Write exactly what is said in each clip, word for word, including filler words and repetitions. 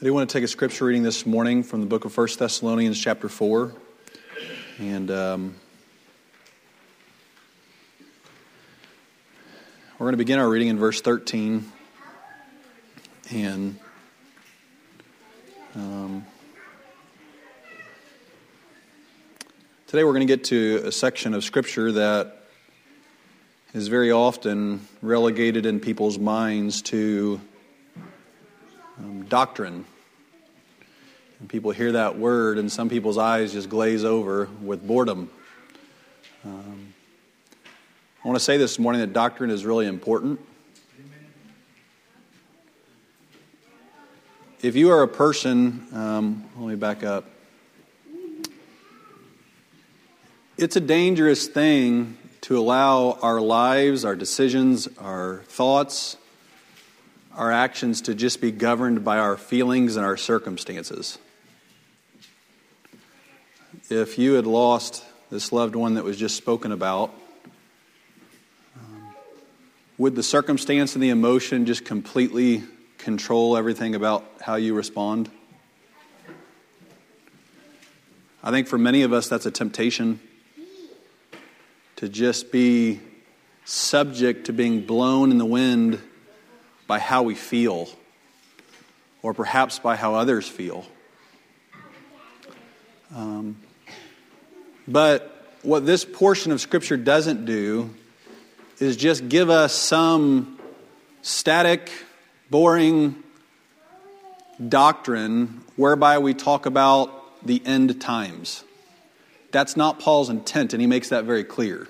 I do want to take a scripture reading this morning from the book of First Thessalonians chapter four. And um, we're going to begin our reading in verse thirteen. And um, today we're going to get to a section of scripture that is very often relegated in people's minds to um, doctrine. And people hear that word and some people's eyes just glaze over with boredom. Um, I want to say this morning that doctrine is really important. If you are a person, um, let me back up. It's a dangerous thing to allow our lives, our decisions, our thoughts, our actions to just be governed by our feelings and our circumstances. If you had lost this loved one that was just spoken about, um, would the circumstance and the emotion just completely control everything about how you respond? I think for many of us that's a temptation, to just be subject to being blown in the wind by how we feel, or perhaps by how others feel. Um, but what this portion of Scripture doesn't do is just give us some static, boring doctrine whereby we talk about the end times. That's not Paul's intent, and he makes that very clear.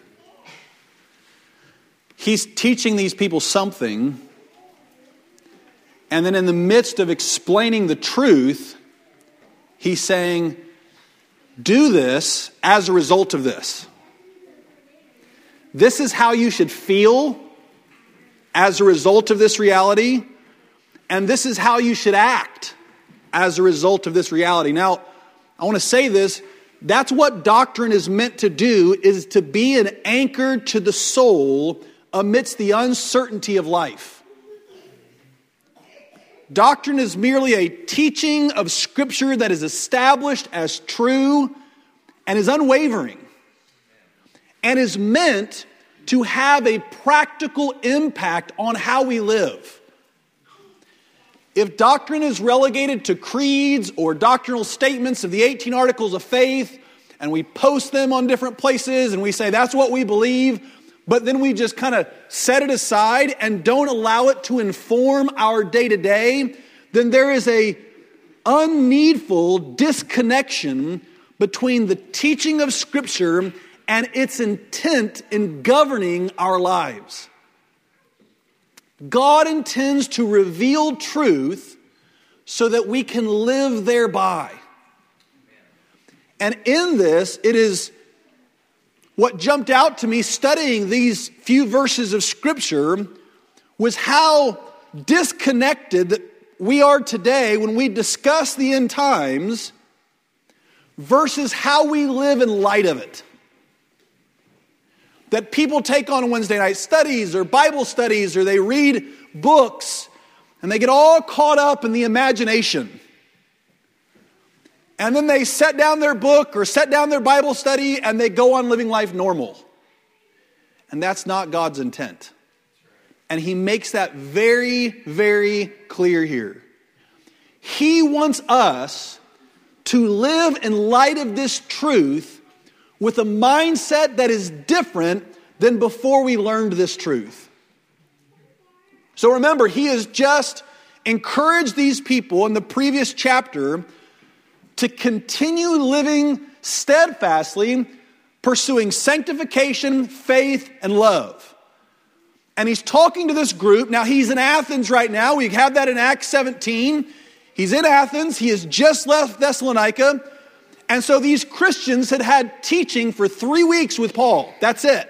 He's teaching these people something, and then in the midst of explaining the truth, he's saying, do this as a result of this. This is how you should feel as a result of this reality, and this is how you should act as a result of this reality. Now, I want to say this. That's what doctrine is meant to do, is to be an anchor to the soul amidst the uncertainty of life. Doctrine is merely a teaching of Scripture that is established as true and is unwavering and is meant to have a practical impact on how we live. If doctrine is relegated to creeds or doctrinal statements of the eighteen Articles of Faith, and we post them on different places and we say that's what we believe, but then we just kind of set it aside and don't allow it to inform our day-to-day, then there is a unneedful disconnection between the teaching of Scripture and its intent in governing our lives. God intends to reveal truth so that we can live thereby. And in this, it is what jumped out to me studying these few verses of Scripture was how disconnected that we are today when we discuss the end times versus how we live in light of it. That people take on Wednesday night studies or Bible studies, or they read books and they get all caught up in the imagination. And then they set down their book or set down their Bible study and they go on living life normal. And that's not God's intent. And he makes that very, very clear here. He wants us to live in light of this truth with a mindset that is different than before we learned this truth. So remember, he has just encouraged these people in the previous chapter to continue living steadfastly, pursuing sanctification, faith, and love. And he's talking to this group. Now, he's in Athens right now. We have that in Acts seventeen. He's in Athens. He has just left Thessalonica. And so these Christians had had teaching for three weeks with Paul. That's it.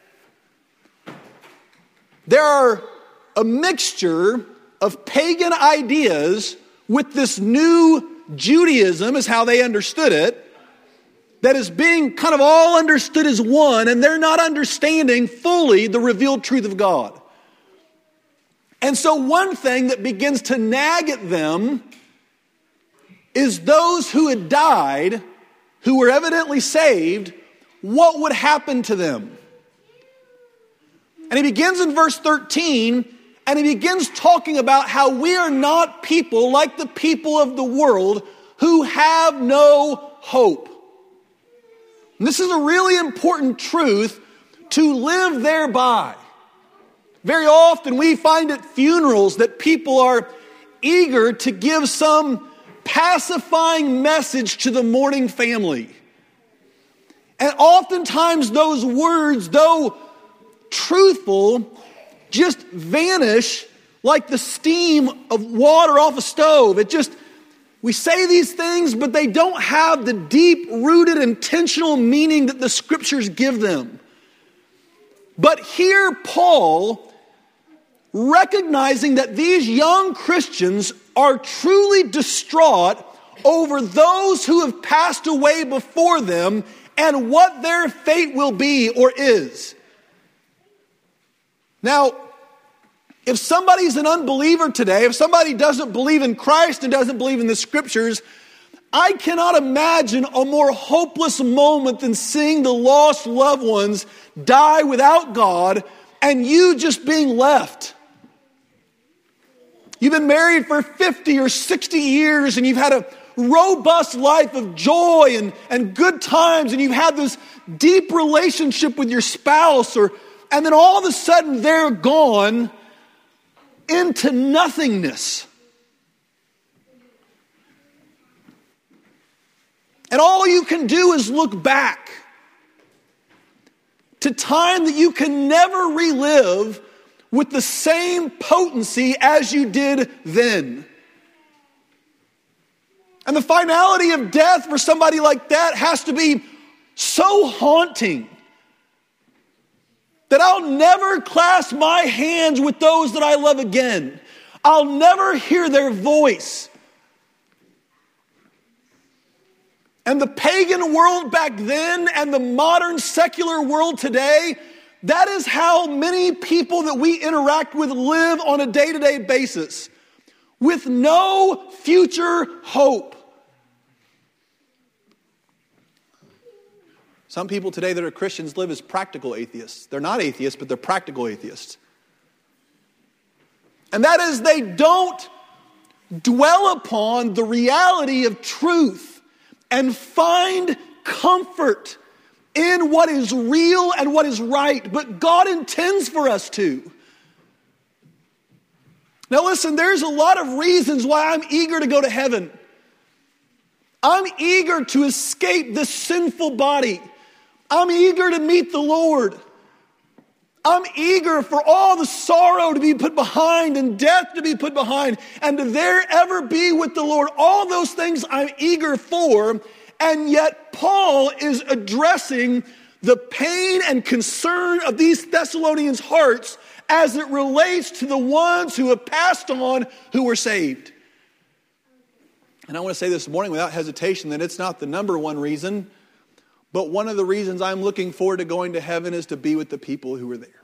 There are a mixture of pagan ideas with this new Judaism, is how they understood it, that is being kind of all understood as one, and they're not understanding fully the revealed truth of God. And so one thing that begins to nag at them is those who had died, who were evidently saved, what would happen to them? And he begins in verse thirteen, and he begins talking about how we are not people like the people of the world who have no hope. And this is a really important truth to live thereby. Very often we find at funerals that people are eager to give some pacifying message to the mourning family. And oftentimes those words, though truthful, just vanish like the steam of water off a stove. It just, we say these things, but they don't have the deep-rooted, intentional meaning that the scriptures give them. But here Paul, recognizing that these young Christians are truly distraught over those who have passed away before them and what their fate will be or is. Now, if somebody's an unbeliever today, if somebody doesn't believe in Christ and doesn't believe in the scriptures, I cannot imagine a more hopeless moment than seeing the lost loved ones die without God and you just being left. You've been married for fifty or sixty years and you've had a robust life of joy and, and good times, and you've had this deep relationship with your spouse, or and then all of a sudden they're gone into nothingness. And all you can do is look back to time that you can never relive with the same potency as you did then. And the finality of death for somebody like that has to be so haunting that I'll never clasp my hands with those that I love again. I'll never hear their voice. And the pagan world back then and the modern secular world today, that is how many people that we interact with live on a day-to-day basis, with no future hope. Some people today that are Christians live as practical atheists. They're not atheists, but they're practical atheists. And that is, they don't dwell upon the reality of truth and find comfort in what is real and what is right, but God intends for us to. Now listen, there's a lot of reasons why I'm eager to go to heaven. I'm eager to escape this sinful body. I'm eager to meet the Lord. I'm eager for all the sorrow to be put behind and death to be put behind and to there ever be with the Lord. All those things I'm eager for, and yet Paul is addressing the pain and concern of these Thessalonians' hearts as it relates to the ones who have passed on, who were saved. And I want to say this morning without hesitation that it's not the number one reason, but one of the reasons I'm looking forward to going to heaven is to be with the people who are there.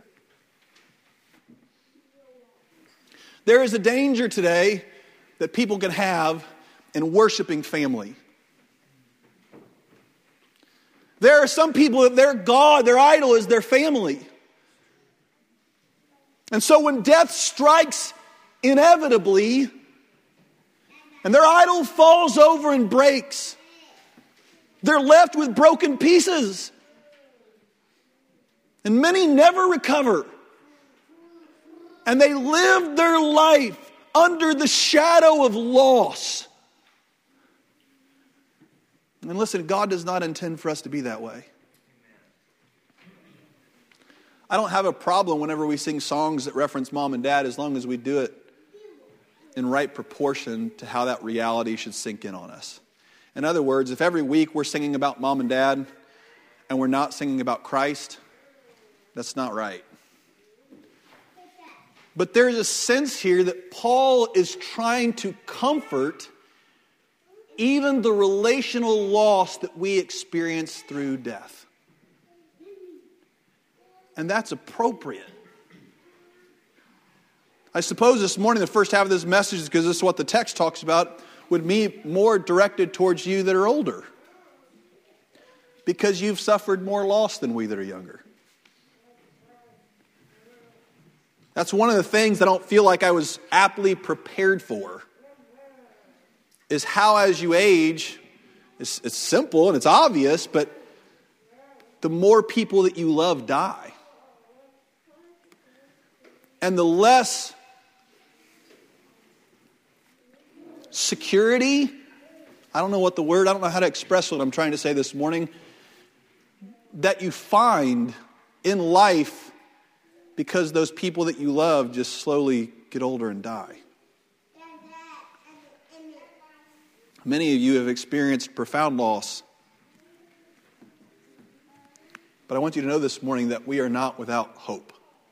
There is a danger today that people can have in worshiping family. There are some people that their God, their idol is their family. And so when death strikes inevitably and their idol falls over and breaks, they're left with broken pieces. And many never recover. And they live their life under the shadow of loss. And listen, God does not intend for us to be that way. I don't have a problem whenever we sing songs that reference mom and dad, as long as we do it in right proportion to how that reality should sink in on us. In other words, if every week we're singing about mom and dad and we're not singing about Christ, that's not right. But there's a sense here that Paul is trying to comfort even the relational loss that we experience through death. And that's appropriate. I suppose this morning the first half of this message, because this is what the text talks about, would be more directed towards you that are older, because you've suffered more loss than we that are younger. That's one of the things I don't feel like I was aptly prepared for, is how as you age, it's, it's simple and it's obvious, but the more people that you love die. And the less security, I don't know what the word, I don't know how to express what I'm trying to say this morning, that you find in life because those people that you love just slowly get older and die. Many of you have experienced profound loss. But I want you to know this morning that we are not without hope.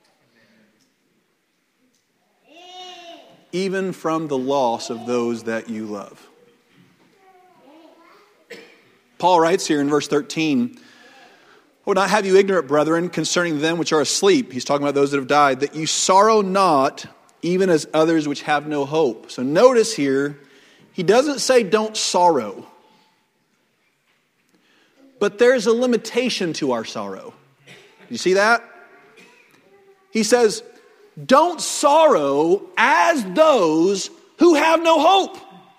Even from the loss of those that you love. Paul writes here in verse thirteen, I would not have you ignorant, brethren, concerning them which are asleep. He's talking about those that have died, that you sorrow not, even as others which have no hope. So notice here, he doesn't say don't sorrow. But there's a limitation to our sorrow. You see that? He says, don't sorrow as those who have no hope.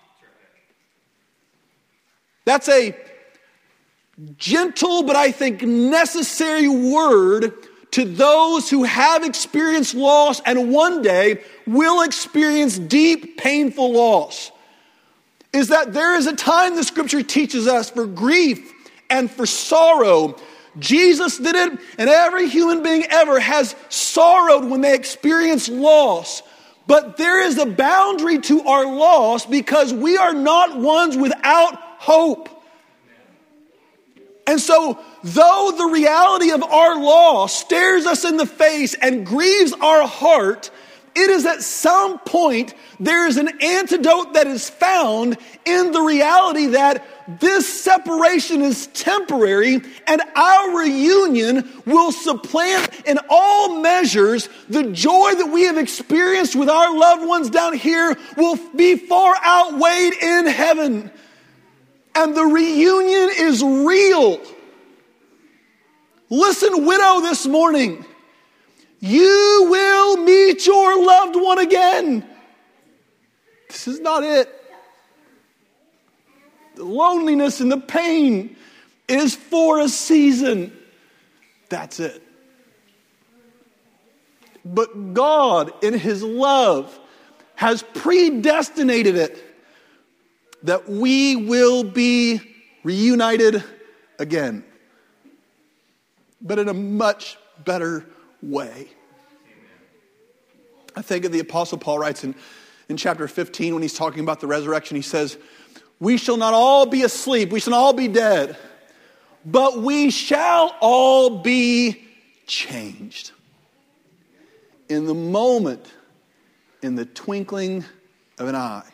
That's a gentle, but I think necessary word to those who have experienced loss and one day will experience deep, painful loss. Is that there is a time the scripture teaches us for grief and for sorrow. Jesus did it, and every human being ever has sorrowed when they experience loss. But there is a boundary to our loss because we are not ones without hope. And so, though the reality of our loss stares us in the face and grieves our heart, it is at some point there is an antidote that is found in the reality that this separation is temporary and our reunion will supplant in all measures the joy that we have experienced with our loved ones down here will be far outweighed in heaven. And the reunion is real. Listen, widow, this morning. You will meet your loved one again. This is not it. The loneliness and the pain is for a season. That's it. But God, in His love, has predestinated it that we will be reunited again. But in a much better way. I think of the Apostle Paul writes in, in chapter fifteen when he's talking about the resurrection. He says, we shall not all be asleep. We shall not all be dead. But we shall all be changed. In the moment, in the twinkling of an eye.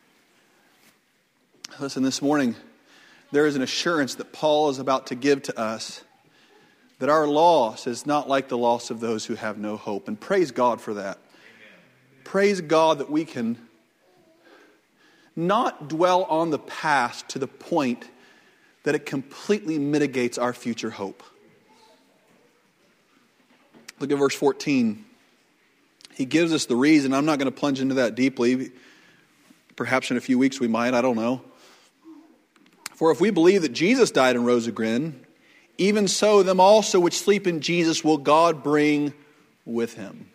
Listen, this morning, there is an assurance that Paul is about to give to us that our loss is not like the loss of those who have no hope. And praise God for that. Amen. Praise God that we can not dwell on the past to the point that it completely mitigates our future hope. Look at verse fourteen. He gives us the reason. I'm not going to plunge into that deeply. Perhaps in a few weeks we might. I don't know. For if we believe that Jesus died and rose again, even so them also which sleep in Jesus will God bring with Him.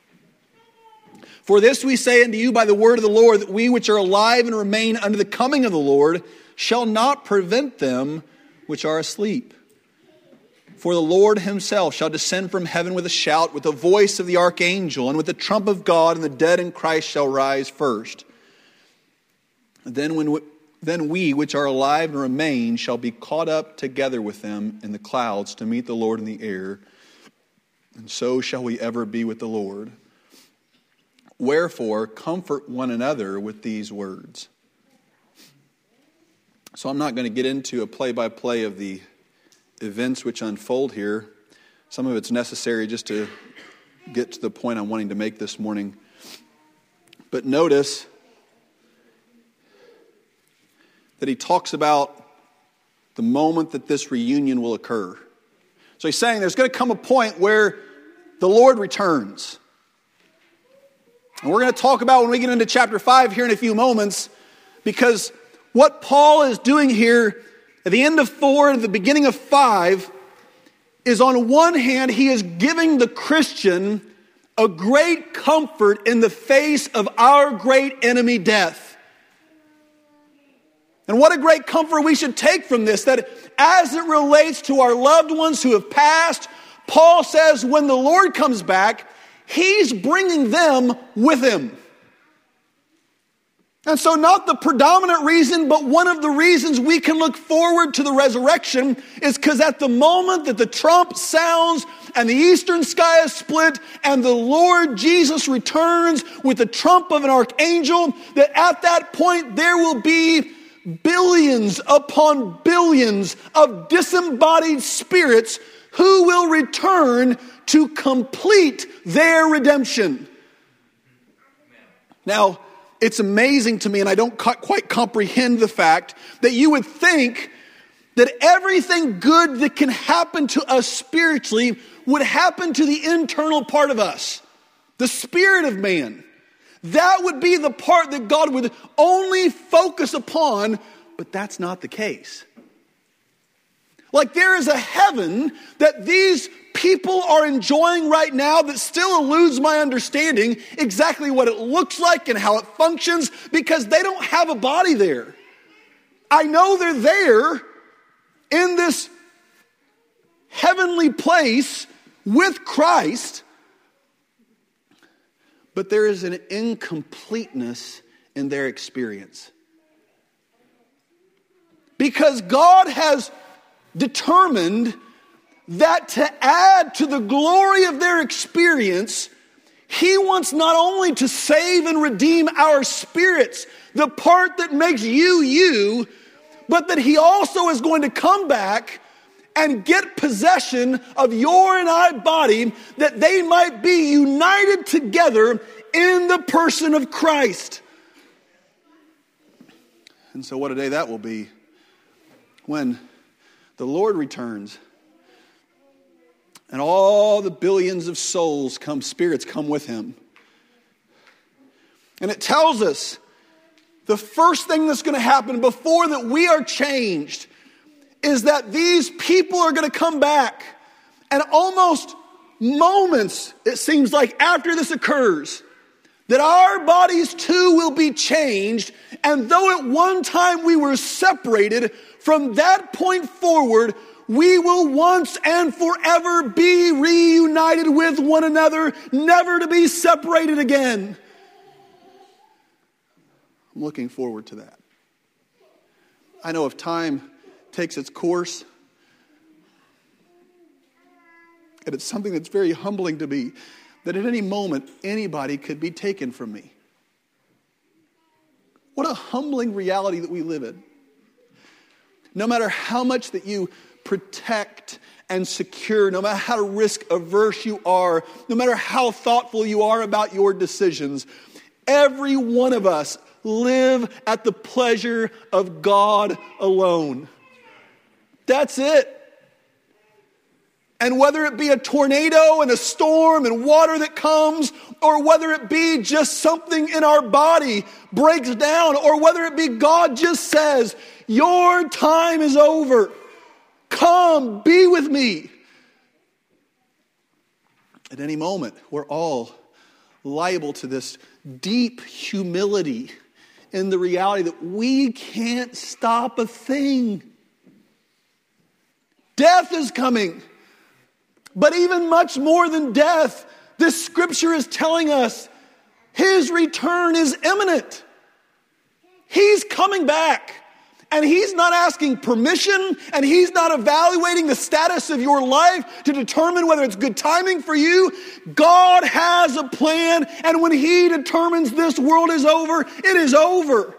For this we say unto you by the word of the Lord, that we which are alive and remain unto the coming of the Lord shall not prevent them which are asleep. For the Lord Himself shall descend from heaven with a shout, with the voice of the archangel, and with the trump of God, and the dead in Christ shall rise first. And then when we, then we which are alive and remain shall be caught up together with them in the clouds to meet the Lord in the air, and so shall we ever be with the Lord. Wherefore, comfort one another with these words. So I'm not going to get into a play-by-play of the events which unfold here. Some of it's necessary just to get to the point I'm wanting to make this morning. But notice, that he talks about the moment that this reunion will occur. So he's saying there's going to come a point where the Lord returns. And we're going to talk about when we get into chapter five here in a few moments, because what Paul is doing here at the end of four and at the beginning of five is, on one hand, he is giving the Christian a great comfort in the face of our great enemy, death. And what a great comfort we should take from this, that as it relates to our loved ones who have passed, Paul says when the Lord comes back, he's bringing them with him. And so not the predominant reason, but one of the reasons we can look forward to the resurrection is because at the moment that the trump sounds and the eastern sky is split and the Lord Jesus returns with the trump of an archangel, that at that point there will be billions upon billions of disembodied spirits who will return to complete their redemption. Now, it's amazing to me, and I don't quite comprehend the fact that you would think that everything good that can happen to us spiritually would happen to the internal part of us, the spirit of man. That would be the part that God would only focus upon, but that's not the case. Like there is a heaven that these people are enjoying right now that still eludes my understanding exactly what it looks like and how it functions, because they don't have a body there. I know they're there in this heavenly place with Christ, but there is an incompleteness in their experience. Because God has determined that to add to the glory of their experience, He wants not only to save and redeem our spirits, the part that makes you you, but that He also is going to come back and get possession of your and I body, that they might be united together in the person of Christ. And so what a day that will be when the Lord returns and all the billions of souls come, spirits come with Him. And it tells us the first thing that's going to happen before that we are changed is that these people are going to come back. And almost moments, it seems like, after this occurs, that our bodies too will be changed. And though at one time we were separated, from that point forward, we will once and forever be reunited with one another, never to be separated again. I'm looking forward to that. I know if time takes its course, and it's something that's very humbling to me, that at any moment anybody could be taken from me. What a humbling reality that we live in. No matter how much that you protect and secure, no matter how risk averse you are, no matter how thoughtful you are about your decisions, every one of us live at the pleasure of God alone. That's it. And whether it be a tornado and a storm and water that comes, or whether it be just something in our body breaks down, or whether it be God just says, your time is over. Come, be with me. At any moment, we're all liable to this deep humility in the reality that we can't stop a thing. Death is coming. But even much more than death, this scripture is telling us His return is imminent. He's coming back. And He's not asking permission, and He's not evaluating the status of your life to determine whether it's good timing for you. God has a plan, and when He determines this world is over, it is over.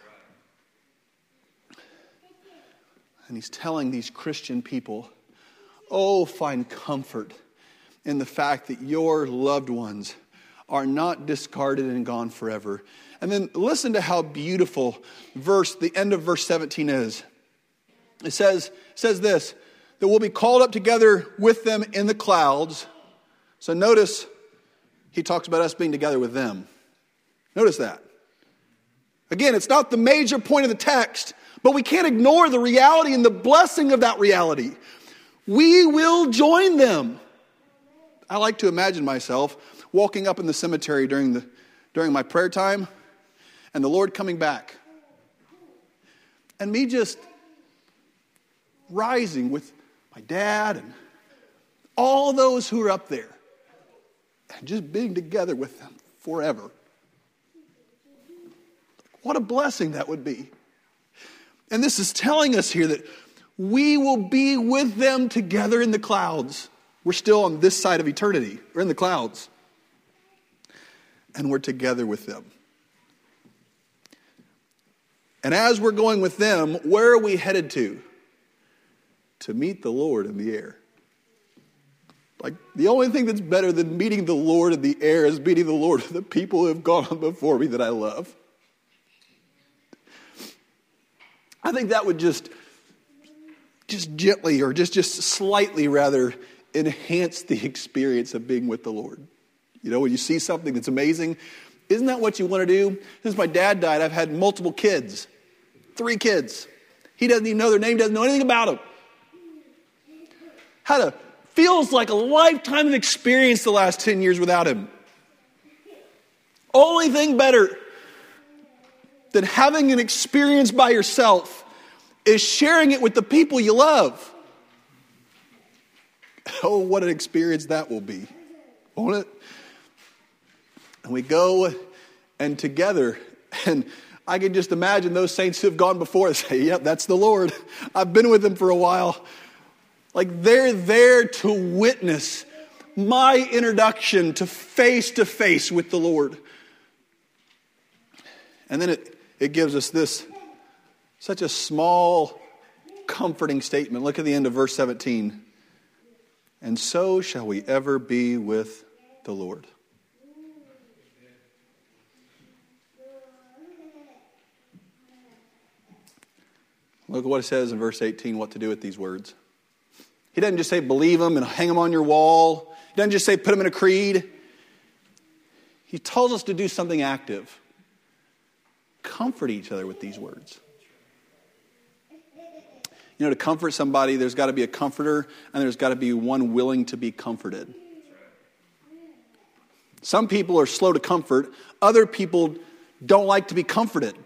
And He's telling these Christian people, oh, find comfort in the fact that your loved ones are not discarded and gone forever. And then listen to how beautiful verse, the end of verse seventeen is. It says, says this, that we'll be called up together with them in the clouds. So notice he talks about us being together with them. Notice that. Again, it's not the major point of the text, but we can't ignore the reality and the blessing of that reality. We will join them. I like to imagine myself walking up in the cemetery during the during my prayer time and the Lord coming back. And me just rising with my dad and all those who are up there and just being together with them forever. What a blessing that would be. And this is telling us here that we will be with them together in the clouds. We're still on this side of eternity. We're in the clouds. And we're together with them. And as we're going with them, where are we headed to? To meet the Lord in the air. Like, the only thing that's better than meeting the Lord in the air is meeting the Lord with the people who have gone on before me that I love. I think that would just, just gently or just, just slightly rather enhance the experience of being with the Lord. You know, when you see something that's amazing, isn't that what you want to do? Since my dad died, I've had multiple kids. Three kids. He doesn't even know their name, doesn't know anything about them. Had a, feels like a lifetime of experience the last ten years without him. Only thing better than having an experience by yourself is sharing it with the people you love. Oh, what an experience that will be. Won't it? And we go and together, and I can just imagine those saints who have gone before us say, yep, that's the Lord. I've been with him for a while. Like, they're there to witness my introduction to face to face with the Lord. And then it, it gives us this, such a small, comforting statement. Look at the end of verse seventeen. And so shall we ever be with the Lord. Look at what it says in verse eighteen, what to do with these words. He doesn't just say believe them and hang them on your wall. He doesn't just say put them in a creed. He tells us to do something active. Comfort each other with these words. You know, to comfort somebody, there's got to be a comforter and there's got to be one willing to be comforted. Some people are slow to comfort. Other people don't like to be comforted.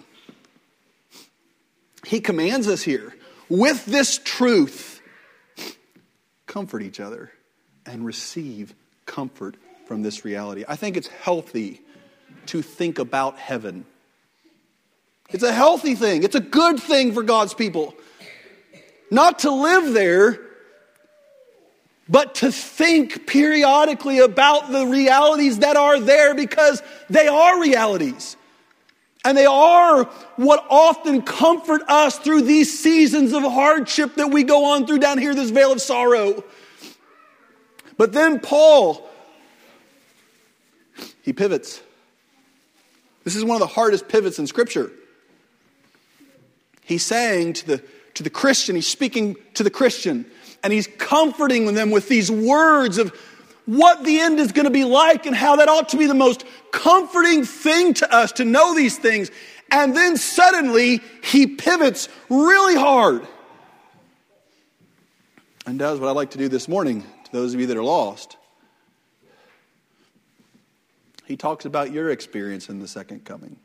He commands us here, with this truth, comfort each other and receive comfort from this reality. I think it's healthy to think about heaven. It's a healthy thing. It's a good thing for God's people. Not to live there, but to think periodically about the realities that are there, because they are realities. And they are what often comfort us through these seasons of hardship that we go on through down here, this vale of sorrow. But then Paul, he pivots. This is one of the hardest pivots in Scripture. He's saying to the, to the Christian, he's speaking to the Christian, and he's comforting them with these words of what the end is going to be like and how that ought to be the most comforting thing to us to know these things. And then suddenly he pivots really hard and does what I'd like to do this morning to those of you that are lost. He talks about your experience in the second coming.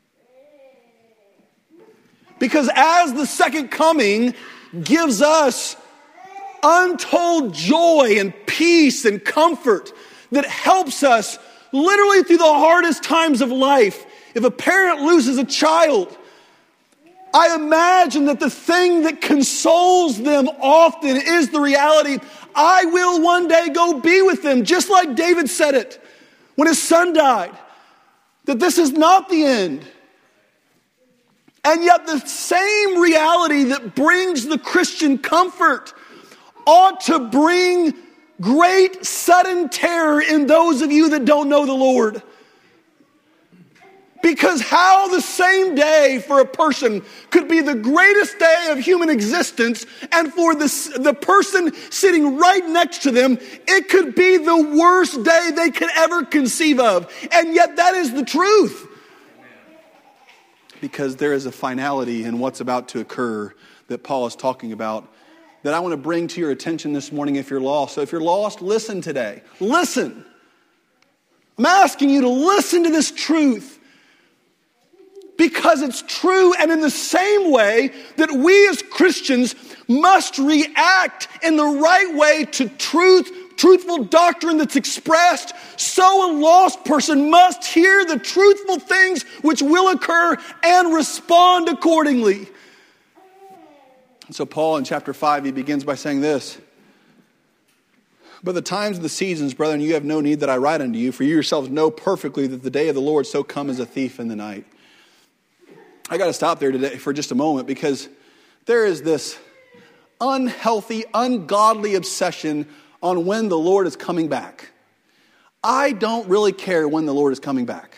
Because as the second coming gives us untold joy and peace and comfort that helps us literally through the hardest times of life. If a parent loses a child, I imagine that the thing that consoles them often is the reality, I will one day go be with them, just like David said it when his son died, that this is not the end. And yet the same reality that brings the Christian comfort ought to bring great sudden terror in those of you that don't know the Lord. Because how the same day for a person could be the greatest day of human existence, and for the, the person sitting right next to them, it could be the worst day they could ever conceive of. And yet that is the truth. Because there is a finality in what's about to occur that Paul is talking about that I want to bring to your attention this morning if you're lost. So if you're lost, listen today. Listen. I'm asking you to listen to this truth. Because it's true, and in the same way that we as Christians must react in the right way to truth, truthful doctrine that's expressed, so a lost person must hear the truthful things which will occur and respond accordingly. And so Paul in chapter five, he begins by saying this. But the times and the seasons, brethren, you have no need that I write unto you, for you yourselves know perfectly that the day of the Lord so come as a thief in the night. I got to stop there today for just a moment, because there is this unhealthy, ungodly obsession on when the Lord is coming back. I don't really care when the Lord is coming back.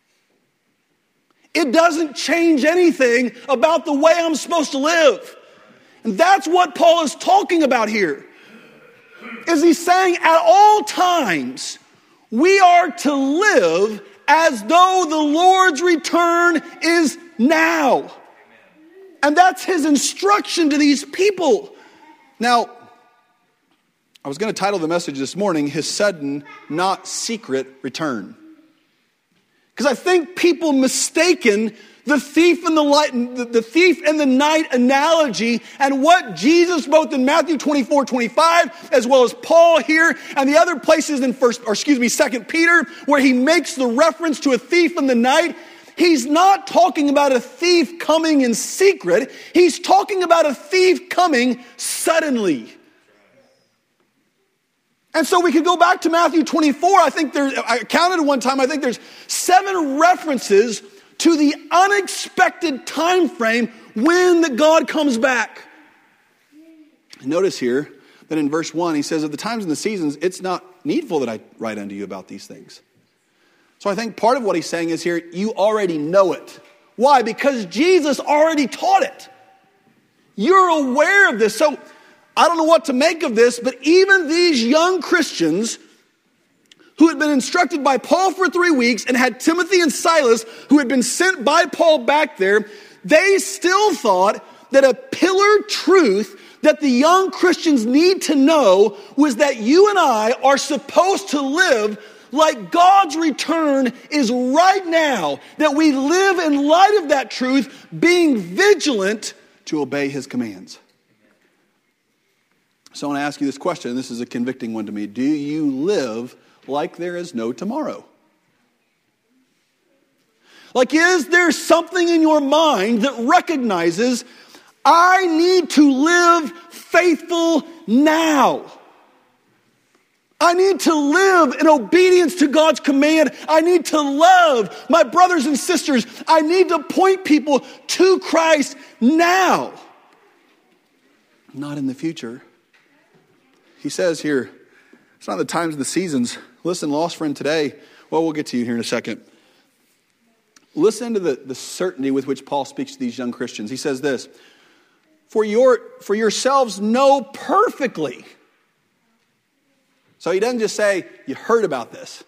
It doesn't change anything about the way I'm supposed to live. And that's what Paul is talking about here. Is he's saying at all times we are to live as though the Lord's return is now. And that's his instruction to these people. Now, I was going to title the message this morning, His Sudden, Not Secret Return. Because I think people mistaken the thief in the light, the thief in the night analogy and what Jesus, both in Matthew twenty-four, twenty-five, as well as Paul here and the other places in first, or excuse me, Second Peter, where he makes the reference to a thief in the night. He's not talking about a thief coming in secret. He's talking about a thief coming suddenly. And so we could go back to Matthew twenty-four. I think there, I counted one time, I think there's seven references to the unexpected time frame when the God comes back. Notice here that in verse one, he says, at the times and the seasons, it's not needful that I write unto you about these things. So I think part of what he's saying is here, you already know it. Why? Because Jesus already taught it. You're aware of this. So I don't know what to make of this, but even these young Christians who had been instructed by Paul for three weeks and had Timothy and Silas who had been sent by Paul back there, they still thought that a pillar truth that the young Christians need to know was that you and I are supposed to live like God's return is right now, that we live in light of that truth, being vigilant to obey his commands. So I want to ask you this question, and this is a convicting one to me. Do you live like there is no tomorrow? Like, is there something in your mind that recognizes, I need to live faithful now? I need to live in obedience to God's command. I need to love my brothers and sisters. I need to point people to Christ now, not in the future. He says here, it's not the times and the seasons. Listen, lost friend, today, well, we'll get to you here in a second. Listen to the, the certainty with which Paul speaks to these young Christians. He says this, for your for yourselves know perfectly. So he doesn't just say, you heard about this.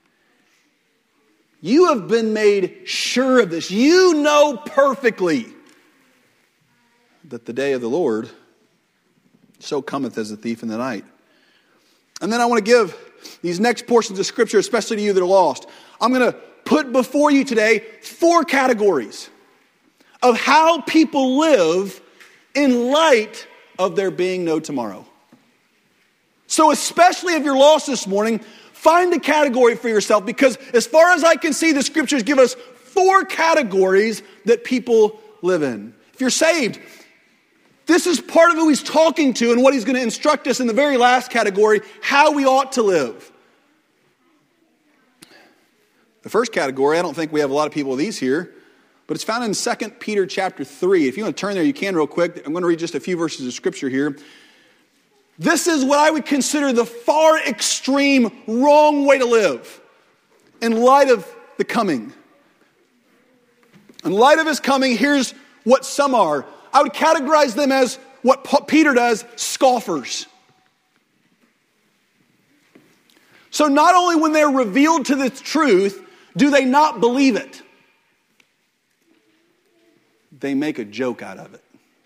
You have been made sure of this. You know perfectly that the day of the Lord so cometh as a thief in the night. And then I want to give these next portions of Scripture, especially to you that are lost. I'm going to put before you today four categories of how people live in light of there being no tomorrow. So especially if you're lost this morning, find a category for yourself, because as far as I can see, the Scriptures give us four categories that people live in. If you're saved, this is part of who he's talking to and what he's going to instruct us in the very last category, how we ought to live. The first category, I don't think we have a lot of people of these here, but it's found in Second Peter chapter three. If you want to turn there, you can real quick. I'm going to read just a few verses of Scripture here. This is what I would consider the far extreme wrong way to live in light of the coming. In light of his coming, here's what some are. I would categorize them as what Peter does, scoffers. So not only when they're revealed to the truth, do they not believe it, they make a joke out of it.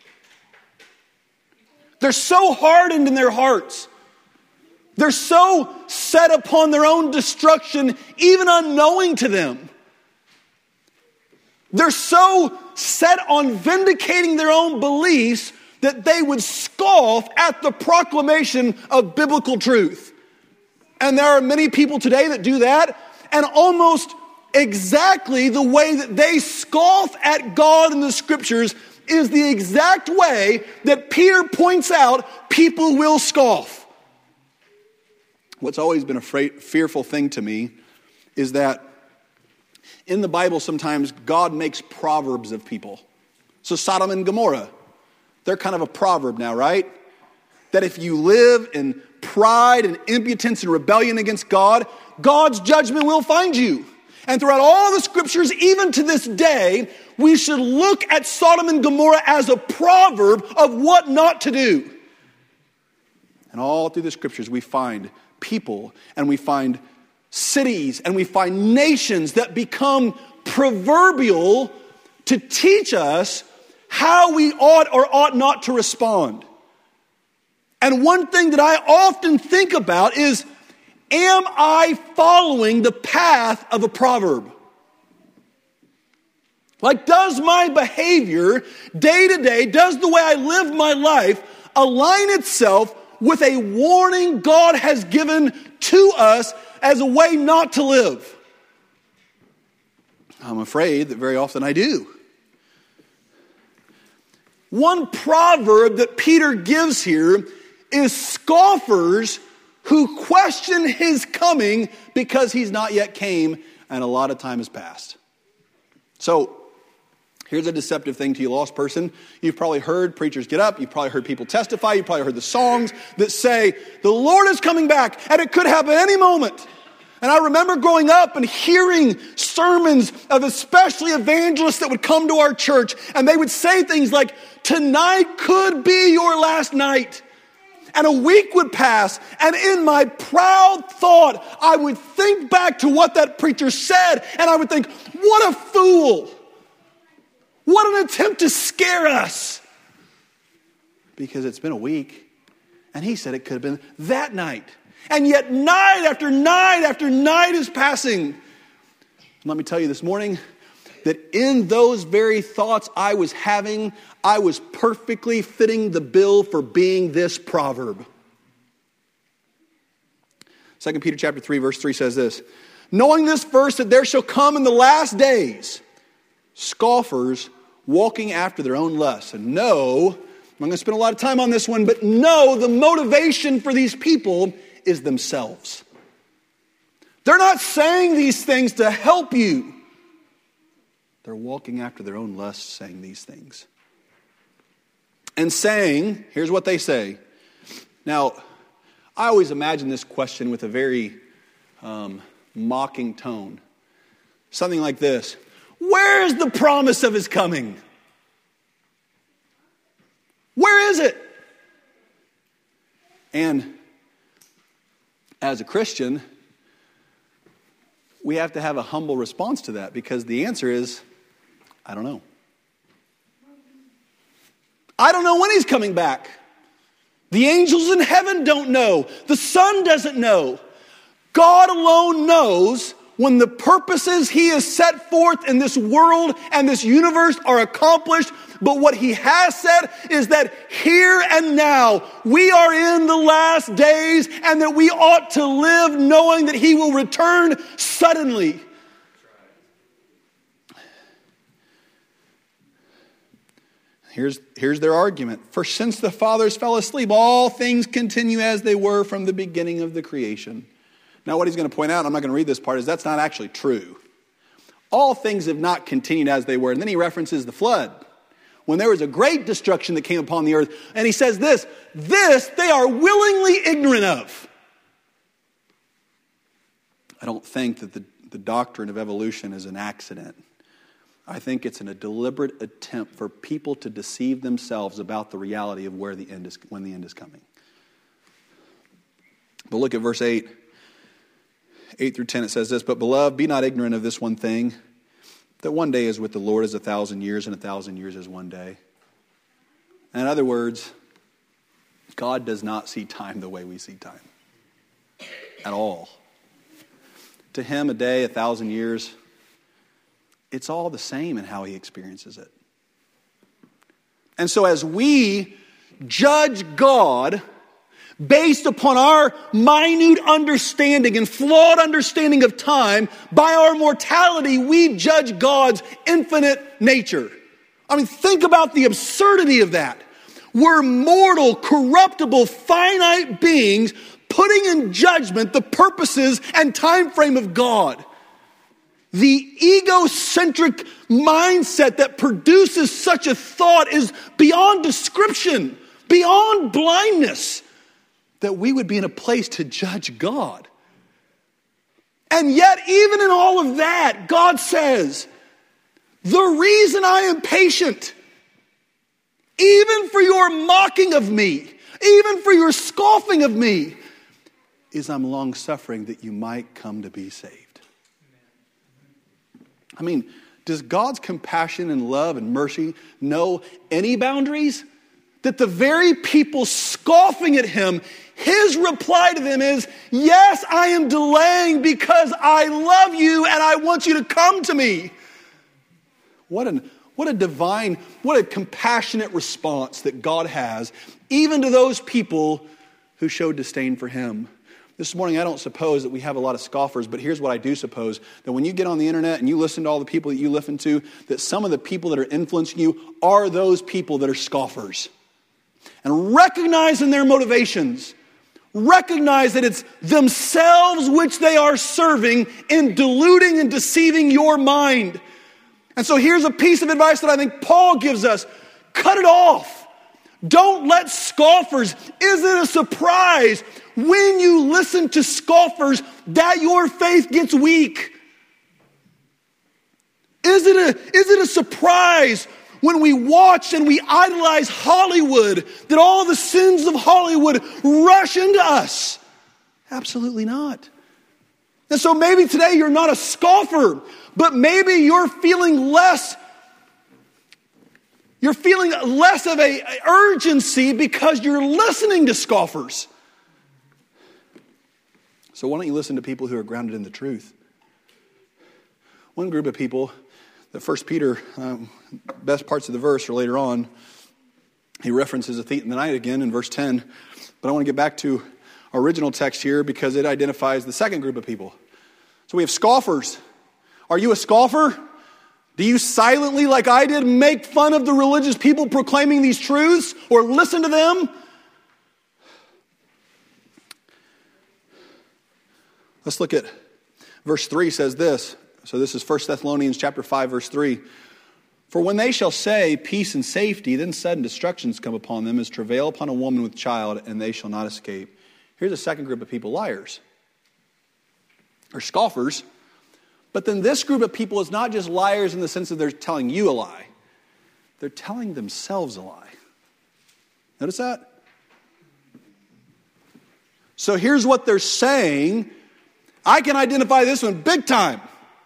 They're so hardened in their hearts. They're so set upon their own destruction, even unknowing to them. They're so set on vindicating their own beliefs that they would scoff at the proclamation of biblical truth. And there are many people today that do that, and almost exactly the way that they scoff at God in the scriptures is the exact way that Peter points out people will scoff. What's always been a fra- fearful thing to me is that in the Bible sometimes God makes proverbs of people. So Sodom and Gomorrah, they're kind of a proverb now, right? That if you live in pride and impotence and rebellion against God, God's judgment will find you. And throughout all the scriptures, even to this day, we should look at Sodom and Gomorrah as a proverb of what not to do. And all through the scriptures, we find people and we find cities and we find nations that become proverbial to teach us how we ought or ought not to respond. And one thing that I often think about is, am I following the path of a proverb? Like, does my behavior day to day, does the way I live my life align itself with a warning God has given to us as a way not to live? I'm afraid that very often I do. One proverb that Peter gives here is scoffers who question his coming because he's not yet came and a lot of time has passed. So, here's a deceptive thing to you, lost person. You've probably heard preachers get up. You've probably heard people testify. You've probably heard the songs that say, the Lord is coming back and it could happen any moment. And I remember growing up and hearing sermons of especially evangelists that would come to our church and they would say things like, tonight could be your last night. And a week would pass, and in my proud thought, I would think back to what that preacher said, and I would think, what a fool. What an attempt to scare us. Because it's been a week, and he said it could have been that night. And yet night after night after night is passing. Let me tell you this morning that in those very thoughts I was having, I was perfectly fitting the bill for being this proverb. Second Peter chapter three, verse three says this, knowing this first, that there shall come in the last days scoffers walking after their own lusts. And know, I'm going to spend a lot of time on this one, but know the motivation for these people is themselves. They're not saying these things to help you. They're walking after their own lusts, saying these things. And saying, here's what they say. Now, I always imagine this question with a very um, mocking tone. Something like this. Where is the promise of his coming? Where is it? And as a Christian, we have to have a humble response to that because the answer is, I don't know. I don't know when he's coming back. The angels in heaven don't know. The Son doesn't know. God alone knows when the purposes he has set forth in this world and this universe are accomplished. But what he has said is that here and now we are in the last days and that we ought to live knowing that he will return suddenly. Here's, here's their argument. For since the fathers fell asleep, all things continue as they were from the beginning of the creation. Now what he's going to point out, I'm not going to read this part, is that's not actually true. All things have not continued as they were. And then he references the flood. When there was a great destruction that came upon the earth. And he says this, this they are willingly ignorant of. I don't think that the, the doctrine of evolution is an accident. I think it's in a deliberate attempt for people to deceive themselves about the reality of where the end is, when the end is coming. But look at verse eight. eight through ten, it says this, "But beloved, be not ignorant of this one thing, that one day is with the Lord as a thousand years, and a thousand years as one day." In other words, God does not see time the way we see time. At all. To him, a day, a thousand years, it's all the same in how he experiences it. And so as we judge God based upon our minute understanding and flawed understanding of time, by our mortality, we judge God's infinite nature. I mean, think about the absurdity of that. We're mortal, corruptible, finite beings putting in judgment the purposes and time frame of God. The egocentric mindset that produces such a thought is beyond description, beyond blindness, that we would be in a place to judge God. And yet, even in all of that, God says, the reason I am patient, even for your mocking of me, even for your scoffing of me, is I'm long-suffering that you might come to be saved. I mean, does God's compassion and love and mercy know any boundaries? That the very people scoffing at him, his reply to them is, yes, I am delaying because I love you and I want you to come to me. What an What a divine, what a compassionate response that God has, even to those people who showed disdain for him. This morning, I don't suppose that we have a lot of scoffers, but here's what I do suppose, that when you get on the internet and you listen to all the people that you listen to, that some of the people that are influencing you are those people that are scoffers. And recognize in their motivations, recognize that it's themselves which they are serving in deluding and deceiving your mind. And so here's a piece of advice that I think Paul gives us. Cut it off. Don't let scoffers. Is it a surprise when you listen to scoffers that your faith gets weak? Is it a, is it a surprise when we watch and we idolize Hollywood that all the sins of Hollywood rush into us? Absolutely not. And so maybe today you're not a scoffer, but maybe you're feeling less, you're feeling less of a urgency because you're listening to scoffers. So why don't you listen to people who are grounded in the truth? One group of people, that First Peter, um, best parts of the verse are later on, he references a thief in the night again in verse ten. But I want to get back to our original text here because it identifies the second group of people. So we have scoffers. Are you a scoffer? Do you silently, like I did, make fun of the religious people proclaiming these truths or listen to them? Let's look at verse three says this. So this is First Thessalonians chapter five, verse three. For when they shall say peace and safety, then sudden destructions come upon them as travail upon a woman with child, and they shall not escape. Here's a second group of people, liars. Or scoffers. But then this group of people is not just liars in the sense that they're telling you a lie. They're telling themselves a lie. Notice that? So here's what they're saying. I can identify this one big time.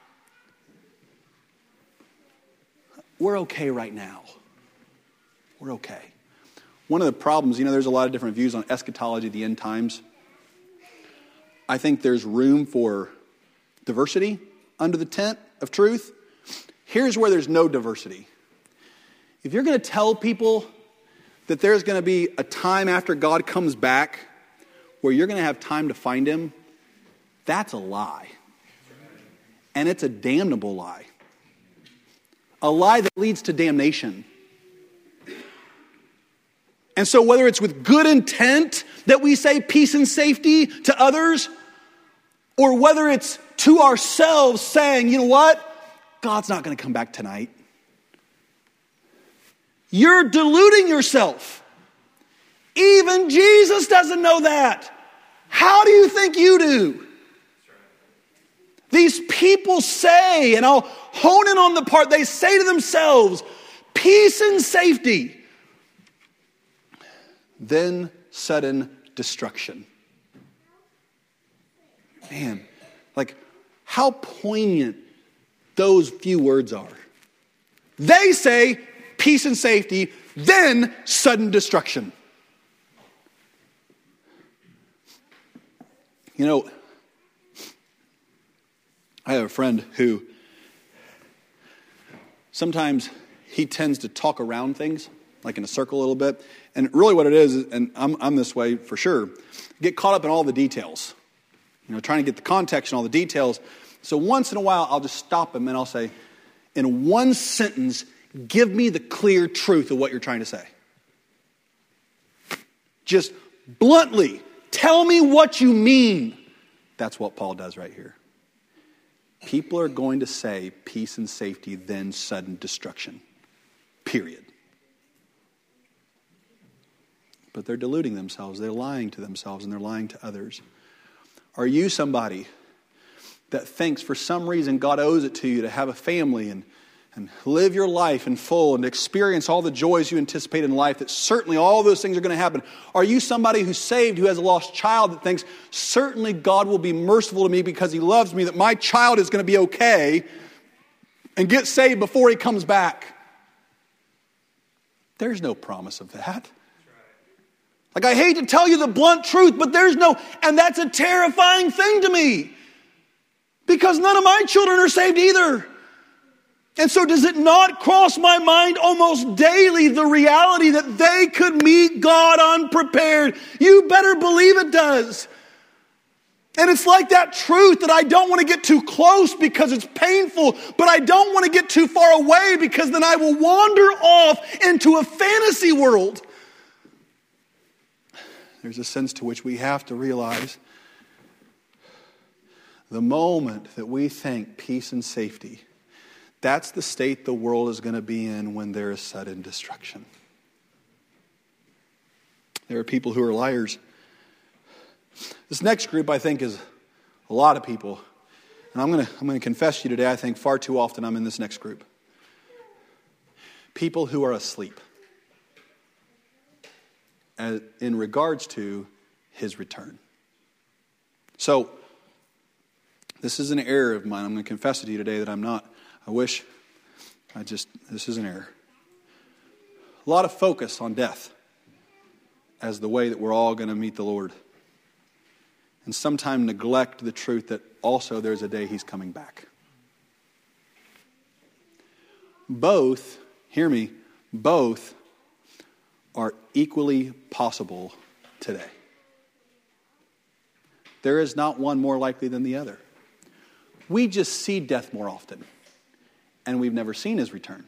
We're okay right now. We're okay. One of the problems, you know, there's a lot of different views on eschatology, the end times. I think there's room for diversity under the tent of truth. Here's where there's no diversity. If you're going to tell people that there's going to be a time after God comes back where you're going to have time to find him, that's a lie. And it's a damnable lie. A lie that leads to damnation. And so whether it's with good intent that we say peace and safety to others, or whether it's to ourselves saying, you know what? God's not going to come back tonight. You're deluding yourself. Even Jesus doesn't know that. How do you think you do? These people say, and I'll hone in on the part, they say to themselves, peace and safety. Then sudden destruction. Man, like how poignant those few words are. They say peace and safety, then sudden destruction. You know, I have a friend who sometimes he tends to talk around things, like in a circle a little bit. And really what it is, and I'm, I'm this way for sure, get caught up in all the details. You know, trying to get the context and all the details. So once in a while, I'll just stop him and I'll say, in one sentence, give me the clear truth of what you're trying to say. Just bluntly, tell me what you mean. That's what Paul does right here. People are going to say peace and safety, then sudden destruction. Period. But they're deluding themselves. They're lying to themselves and they're lying to others. Are you somebody that thinks for some reason God owes it to you to have a family and, and live your life in full and experience all the joys you anticipate in life, that certainly all those things are going to happen? Are you somebody who's saved, who has a lost child, that thinks certainly God will be merciful to me because he loves me, that my child is going to be okay and get saved before he comes back? There's no promise of that. Like, I hate to tell you the blunt truth, but there's no, and that's a terrifying thing to me. Because none of my children are saved either. And so does it not cross my mind almost daily the reality that they could meet God unprepared? You better believe it does. And it's like that truth that I don't want to get too close because it's painful, but I don't want to get too far away because then I will wander off into a fantasy world. There's a sense to which we have to realize the moment that we think peace and safety, that's the state the world is going to be in when there is sudden destruction. There are people who are liars. This next group, I think, is a lot of people. And I'm going to I'm going to confess to you today, I think far too often I'm in this next group. People who are asleep in regards to his return. So, this is an error of mine. I'm going to confess to you today that I'm not. I wish, I just, this is an error. A lot of focus on death as the way that we're all going to meet the Lord. And sometimes neglect the truth that also there's a day he's coming back. Both, hear me, both are equally possible today. There is not one more likely than the other. We just see death more often, and we've never seen his return.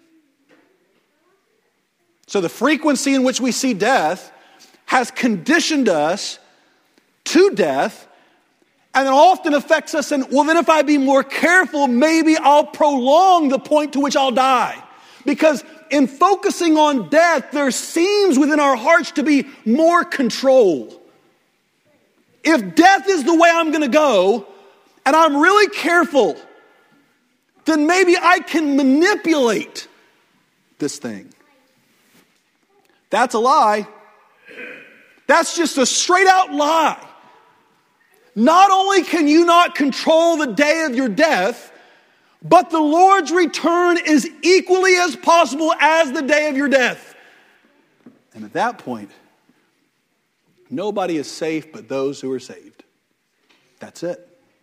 So the frequency in which we see death has conditioned us to death, and it often affects us in, well, then if I be more careful, maybe I'll prolong the point to which I'll die. Because in focusing on death, there seems within our hearts to be more control. If death is the way I'm going to go, and I'm really careful, then maybe I can manipulate this thing. That's a lie. That's just a straight out lie. Not only can you not control the day of your death, but the Lord's return is equally as possible as the day of your death. And at that point, nobody is safe but those who are saved. That's it.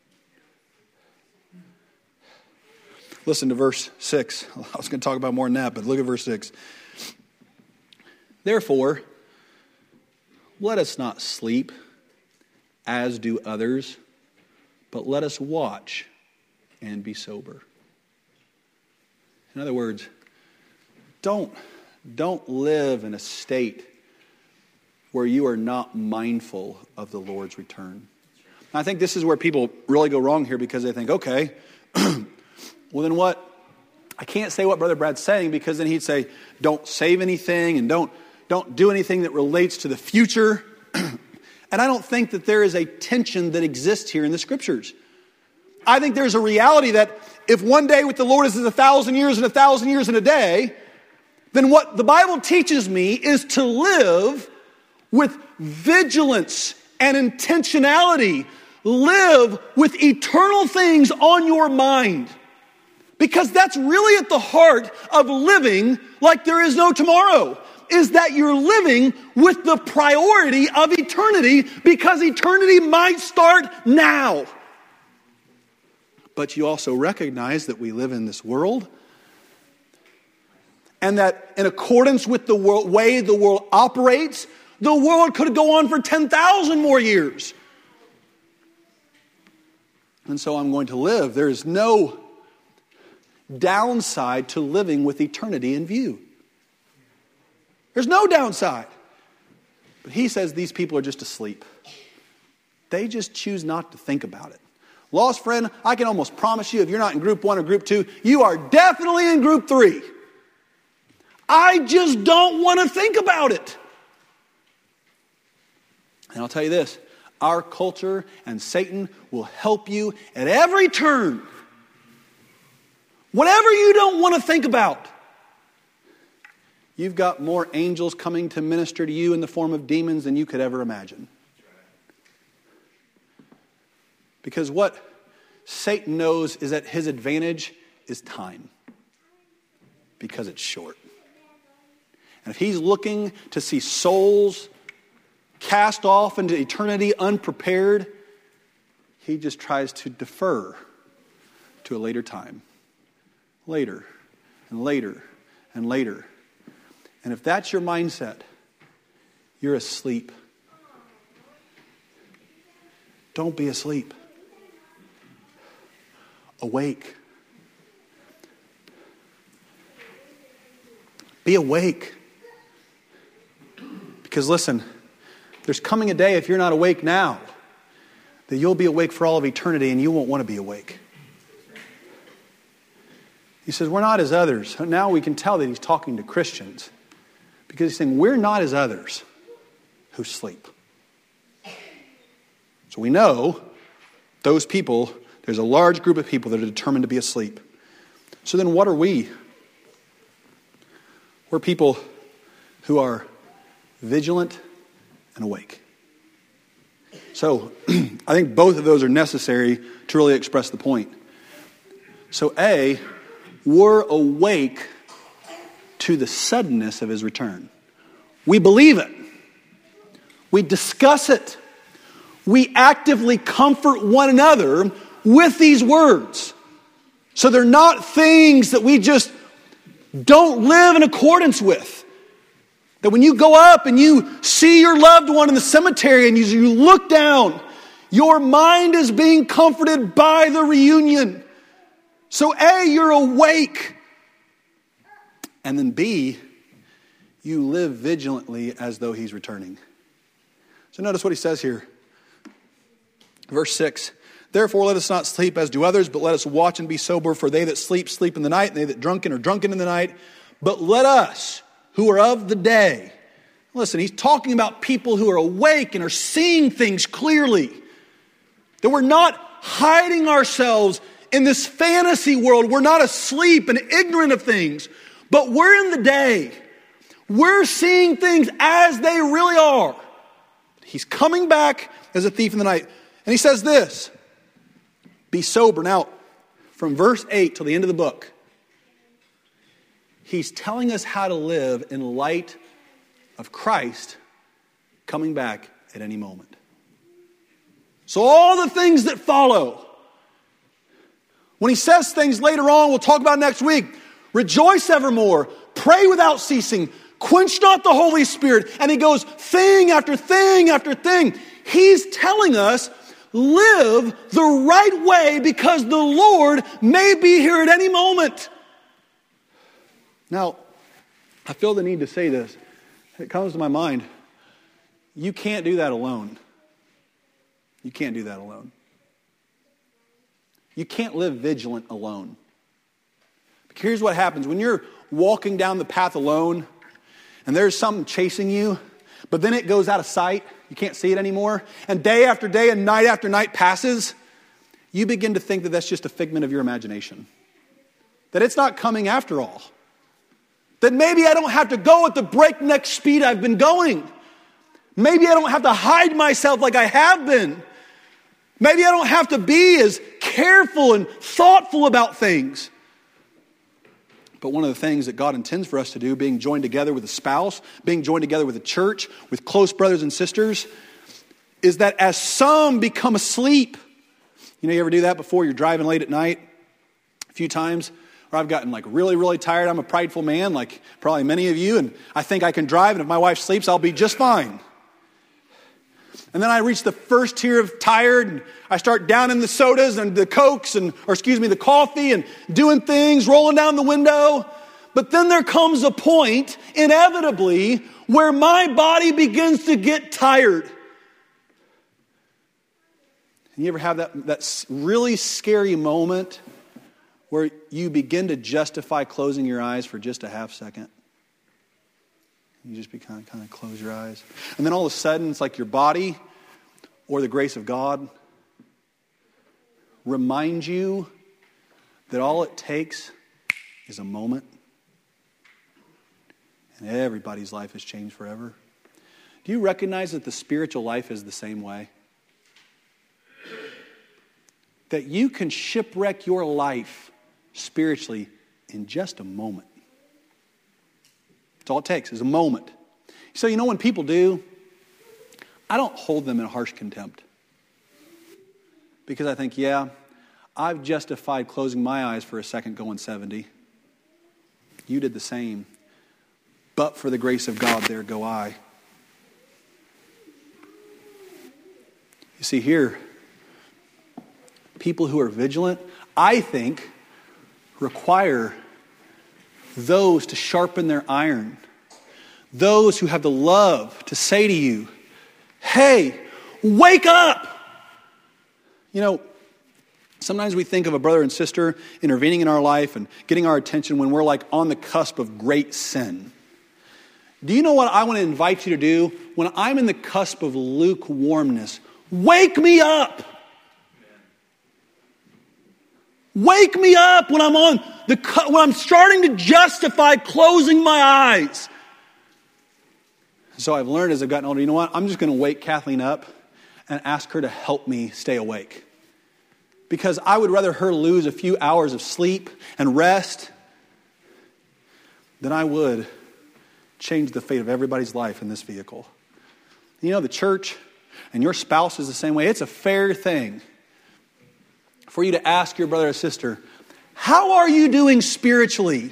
Listen to verse six. I was going to talk about more than that, but look at verse six. Therefore, let us not sleep as do others, but let us watch and be sober. In other words, don't, don't live in a state where you are not mindful of the Lord's return. And I think this is where people really go wrong here, because they think, okay, well then what? I can't say what Brother Brad's saying, because then he'd say, don't save anything and don't, don't do anything that relates to the future. And I don't think that there is a tension that exists here in the Scriptures. I think there's a reality that if one day with the Lord is a thousand years and a thousand years in a day, then what the Bible teaches me is to live with vigilance and intentionality. Live with eternal things on your mind. Because that's really at the heart of living like there is no tomorrow. Is that you're living with the priority of eternity, because eternity might start now. But you also recognize that we live in this world, and that in accordance with the world, way the world operates, the world could go on for ten thousand more years. And so I'm going to live. There is no downside to living with eternity in view. There's no downside. But he says these people are just asleep. They just choose not to think about it. Lost friend, I can almost promise you, if you're not in group one or group two, you are definitely in group three. I just don't want to think about it. And I'll tell you this, our culture and Satan will help you at every turn. Whatever you don't want to think about. You've got more angels coming to minister to you in the form of demons than you could ever imagine. Because what Satan knows is that his advantage is time. Because it's short. And if he's looking to see souls cast off into eternity unprepared, he just tries to defer to a later time. Later, and later, and later. And if that's your mindset, you're asleep. Don't be asleep. Awake. Be awake. Because listen, there's coming a day, if you're not awake now, that you'll be awake for all of eternity and you won't want to be awake. He says, we're not as others. Now we can tell that he's talking to Christians. Because he's saying, we're not as others who sleep. So we know those people, there's a large group of people that are determined to be asleep. So then what are we? We're people who are vigilant and awake. So I think both of those are necessary to really express the point. So A, we're awake to the suddenness of his return. We believe it. We discuss it. We actively comfort one another with these words. So they're not things that we just don't live in accordance with. That when you go up and you see your loved one in the cemetery and you, you look down, your mind is being comforted by the reunion. So A, you're awake. And then B, you live vigilantly as though he's returning. So notice what he says here. Verse six. Therefore let us not sleep as do others, but let us watch and be sober. For they that sleep, sleep in the night, and they that drunken are drunken in the night. But let us, who are of the day. Listen, he's talking about people who are awake and are seeing things clearly. That we're not hiding ourselves in this fantasy world. We're not asleep and ignorant of things. But we're in the day. We're seeing things as they really are. He's coming back as a thief in the night. And he says this. Be sober. Now, from verse eight till the end of the book, he's telling us how to live in light of Christ coming back at any moment. So all the things that follow, when he says things later on, we'll talk about next week. Rejoice evermore. Pray without ceasing. Quench not the Holy Spirit. And he goes thing after thing after thing. He's telling us, live the right way because the Lord may be here at any moment. Now, I feel the need to say this. It comes to my mind. You can't do that alone. You can't do that alone. You can't live vigilant alone. Here's what happens. When you're walking down the path alone and there's something chasing you, but then it goes out of sight, you can't see it anymore, and day after day and night after night passes, you begin to think that that's just a figment of your imagination. That it's not coming after all. That maybe I don't have to go at the breakneck speed I've been going. Maybe I don't have to hide myself like I have been. Maybe I don't have to be as careful and thoughtful about things. But one of the things that God intends for us to do, being joined together with a spouse, being joined together with a church, with close brothers and sisters, is that as some become asleep, you know, you ever do that before? You're driving late at night a few times, or I've gotten like really, really tired. I'm a prideful man, like probably many of you, and I think I can drive, and if my wife sleeps, I'll be just fine. And then I reach the first tier of tired, and I start downing the sodas and the Cokes, and or excuse me, the coffee, and doing things, rolling down the window. But then there comes a point, inevitably, where my body begins to get tired. And you ever have that, that really scary moment where you begin to justify closing your eyes for just a half second? You just be kind of, kind of close your eyes. And then all of a sudden, it's like your body or the grace of God reminds you that all it takes is a moment. And everybody's life has changed forever. Do you recognize that the spiritual life is the same way? That you can shipwreck your life spiritually in just a moment. That's all it takes is a moment. So you know when people do, I don't hold them in harsh contempt. Because I think, yeah, I've justified closing my eyes for a second going seventy. You did the same. But for the grace of God, there go I. You see here, people who are vigilant, I think, require those to sharpen their iron. Those who have the love to say to you, hey, wake up! You know, sometimes we think of a brother and sister intervening in our life and getting our attention when we're like on the cusp of great sin. Do you know what I want to invite you to do? When I'm in the cusp of lukewarmness, wake me up! Wake me up when I'm on the when I'm starting to justify closing my eyes. So I've learned as I've gotten older, you know what? I'm just going to wake Kathleen up and ask her to help me stay awake. Because I would rather her lose a few hours of sleep and rest than I would change the fate of everybody's life in this vehicle. You know, the church and your spouse is the same way. It's a fair thing for you to ask your brother or sister, how are you doing spiritually?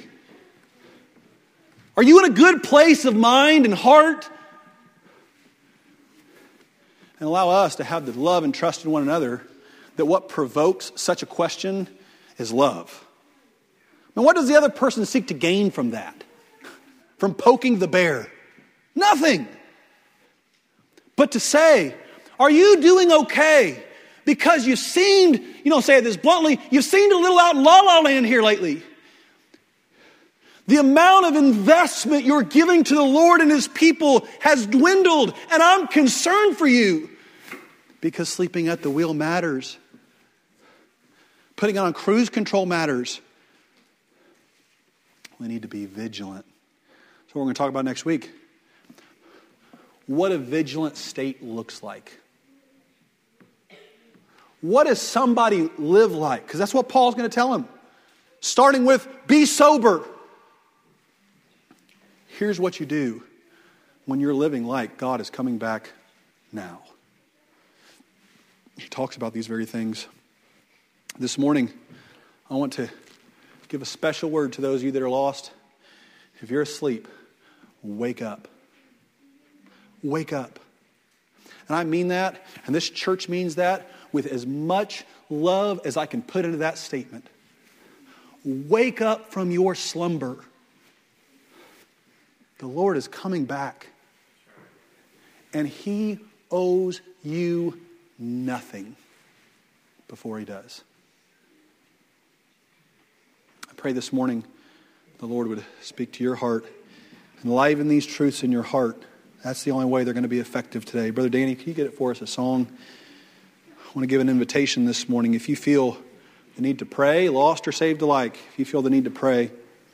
Are you in a good place of mind and heart? And allow us to have the love and trust in one another that what provokes such a question is love. Now, what does the other person seek to gain from that? From poking the bear? Nothing. But to say, are you doing okay? Because you seemed, you know, say this bluntly, you seemed a little out in la la land here lately. The amount of investment you're giving to the Lord and His people has dwindled, and I'm concerned for you. Because sleeping at the wheel matters. Putting on cruise control matters. We need to be vigilant. So we're going to talk about next week. What a vigilant state looks like. What does somebody live like? Because that's what Paul's going to tell him. Starting with, be sober. Here's what you do when you're living like God is coming back now. He talks about these very things. This morning, I want to give a special word to those of you that are lost. If you're asleep, wake up. Wake up. And I mean that, and this church means that, with as much love as I can put into that statement. Wake up from your slumber. The Lord is coming back. And He owes you nothing before He does. I pray this morning the Lord would speak to your heart, enliven these truths in your heart. That's the only way they're going to be effective today. Brother Danny, can you get it for us, a song? I want to give an invitation this morning. If you feel the need to pray, lost or saved alike, if you feel the need to pray,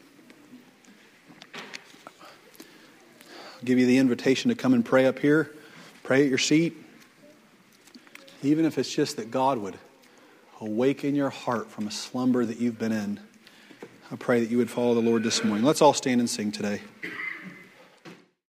I'll give you the invitation to come and pray up here. Pray at your seat. Even if it's just that God would awaken your heart from a slumber that you've been in. I pray that you would follow the Lord this morning. Let's all stand and sing today.